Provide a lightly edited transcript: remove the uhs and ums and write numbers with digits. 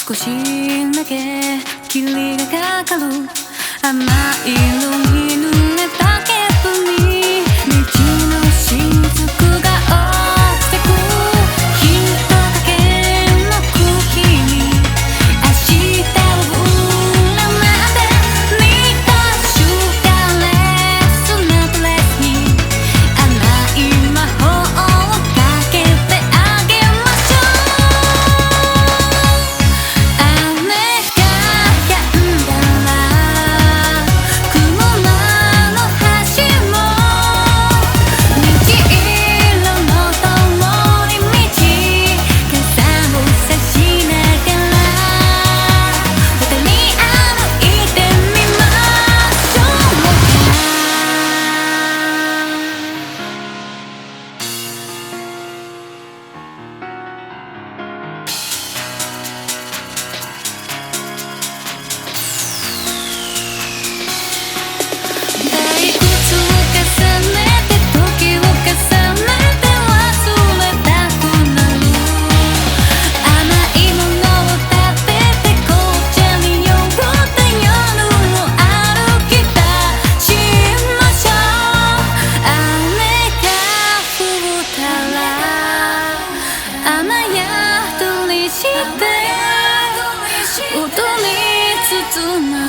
少しだけ霧がかかる甘い色に濡れたケープに道の雫が落ちてくひとかけの空気に明日を占って見た瞬間レスなドレスに甘い魔法をかけてあげましょう雨が止んだら雲の端も虹色の通り道傘を差しながら渡り歩いてみましょうか退屈を重ねて時を重ねて忘れたくなる甘いものを食べて紅茶に酔って夜を歩き出しましょう雨が降ったら雨宿りして音に包ま